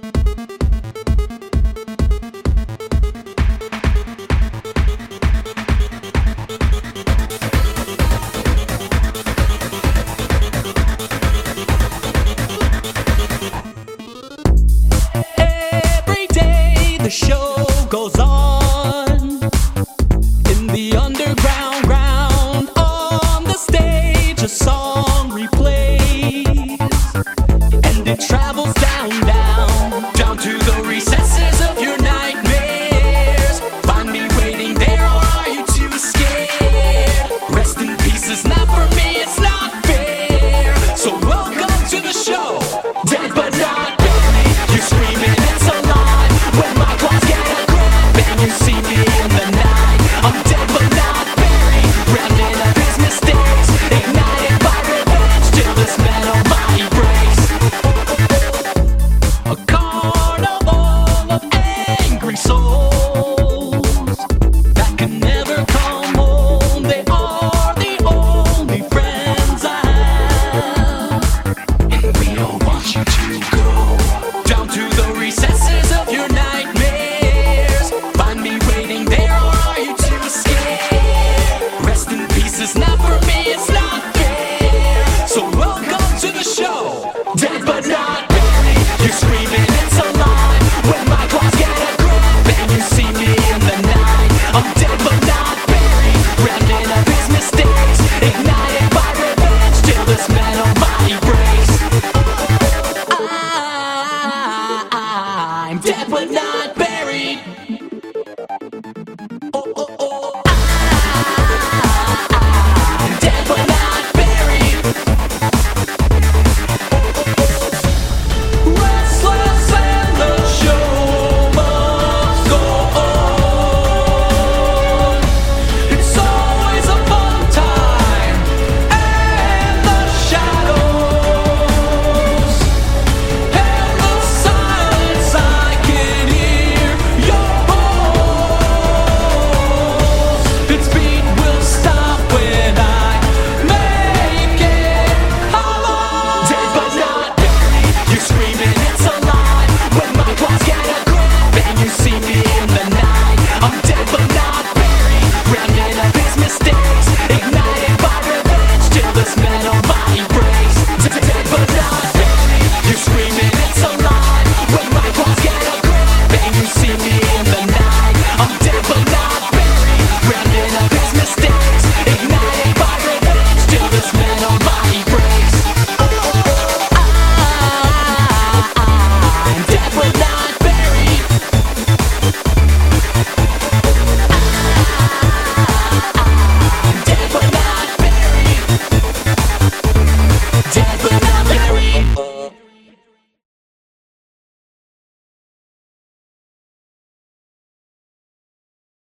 Every day the show goes on in the underground ground. On the stage a song replays, and it travels down, down, down to the recesses of your nightmares. Find me waiting there, or are you too scared? Rest in peace is not for me, it's not fair. So welcome to the show, dead but not buried. You're screaming it's alive when my claws get a grip, and you see me in the night. I'm dead but not buried, rounding up his mistakes, ignited by revenge till this metal body breaks. A carnival of angry souls that can never come home. They are the only friends I have, and we don't want you to go down to the recesses of your nightmares. Find me waiting there, or are you too scared? Rest in peace is not for me, it's not fair. So welcome to the show, dead but not buried. You're screaming it's alive when my claws get a grip, and you see me in the night. I'm dead but not buried, rounding up his mistakes, ignited by revenge till this metal body breaks. I'm dead but not buried.